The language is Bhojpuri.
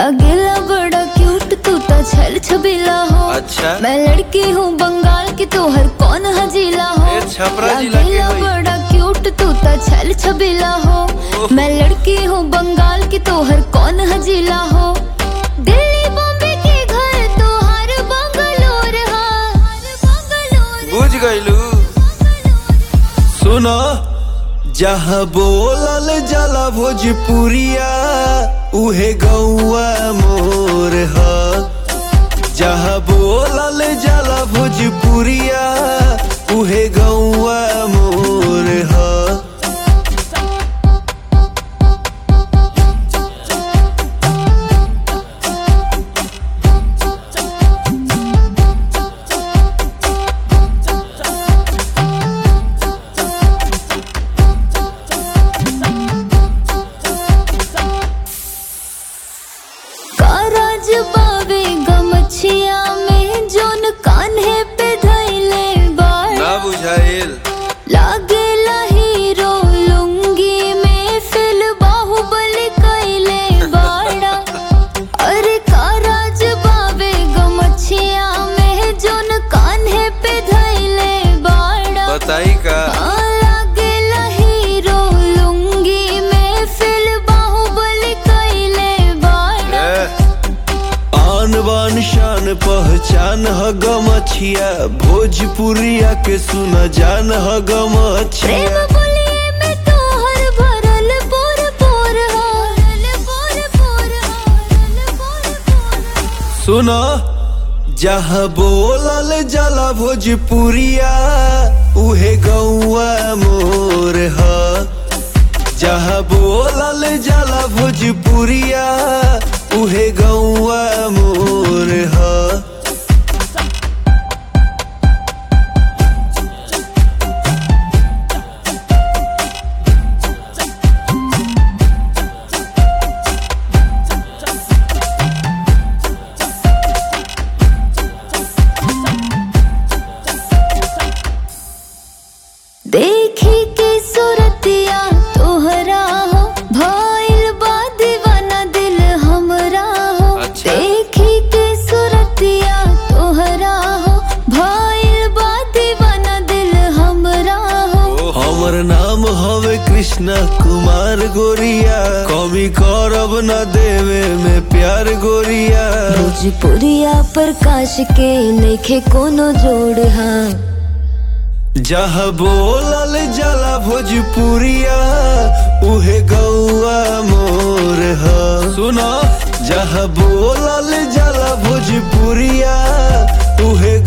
लागेला बड़ा क्यूट तू तो छल छबीला हो। अच्छा मैं लड़की हूँ बंगाल की तो हर कौन हजीला हो। छपरा जिला की लागेला होई। बड़ा क्यूट तू तो छल छबीला हो। मैं लड़की हूँ बंगाल की तो हर कौन हजीला हो। दिल्ली बॉम्बे के घर तो हर बंगलोर बुझ गईलू। सुनो जहाँ बोलल जाला भोजपुरिया उहे गौआ मोर ह। जहाँ बोलल जाला भोजपुरिया उहे गौआ मोर ह। बावे गमछिया में जोन कान्हे पे धैले बाड़ ना बुझाइल। लागेला हीरो लुंगी में फिल बाहुबली कैले बाड़ा। अरे काराज बावे गमछिया में जोन कान्हे पे धैले बाड़ा। बताई का लागेला हीरो लुंगी में फिल बाहुबली कैले बाड़ा। आन बान शान पहचान ह गमछिया भोजपुरिया के सुना जान ह गमछिया। प्रेम बोलिए में तोहर भरल पोर पोर सुनो जहाँ बोलल जाला भोजपुरिया उहे गौआ मोर ह। जहाँ बोलल जाला भोजपुरिया उहे गौआ मोर ह। देखी के सूरतिया तोहरा हो भइल बा दीवाना दिल हमरा हो। अच्छा। देखी के सूरतिया तोहरा हो भइल बा दीवाना दिल हमरा हो। हमर नाम हवे कृष्णा कुमार गोरिया कमी करब न देवे में प्यार गोरिया। भोजपुरिया प्रकाश के लेखे कोनो जोड़ हा। जहाँ बोलल जाला भोजपुरिया उहे गौआ मोर ह। सुनो जहाँ बोलल जाला भोजपुरिया उहे